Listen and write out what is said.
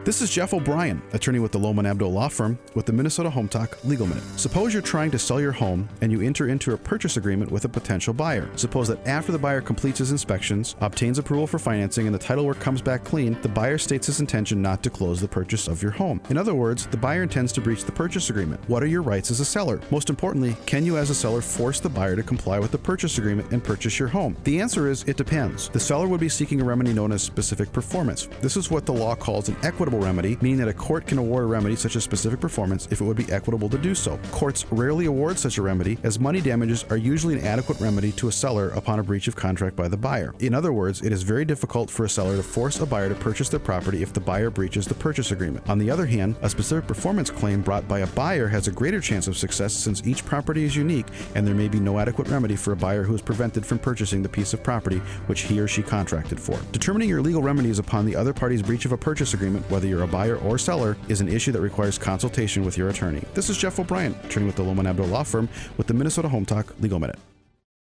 This is Jeff O'Brien, attorney with the Lohman Abdo Law Firm with the Minnesota Home Talk Legal Minute. Suppose you're trying to sell your home and you enter into a purchase agreement with a potential buyer. Suppose that after the buyer completes his inspections, obtains approval for financing, and the title work comes back clean, the buyer states his intention not to close the purchase of your home. In other words, the buyer intends to breach the purchase agreement. What are your rights as a seller? Most importantly, can you as a seller force the buyer to comply with the purchase agreement and purchase your home? The answer is it depends. The seller would be seeking a remedy known as specific performance. This is what the law calls an equitable remedy, meaning that a court can award a remedy such as specific performance if it would be equitable to do so. Courts rarely award such a remedy, as money damages are usually an adequate remedy to a seller upon a breach of contract by the buyer. In other words, it is very difficult for a seller to force a buyer to purchase their property if the buyer breaches the purchase agreement. On the other hand, a specific performance claim brought by a buyer has a greater chance of success since each property is unique and there may be no adequate remedy for a buyer who is prevented from purchasing the piece of property which he or she contracted for. Determining your legal remedies upon the other party's breach of a purchase agreement, whether you're a buyer or seller, is an issue that requires consultation with your attorney. This is Jeff O'Brien, attorney with the Lohman Abdo Law Firm with the Minnesota Home Talk Legal Minute.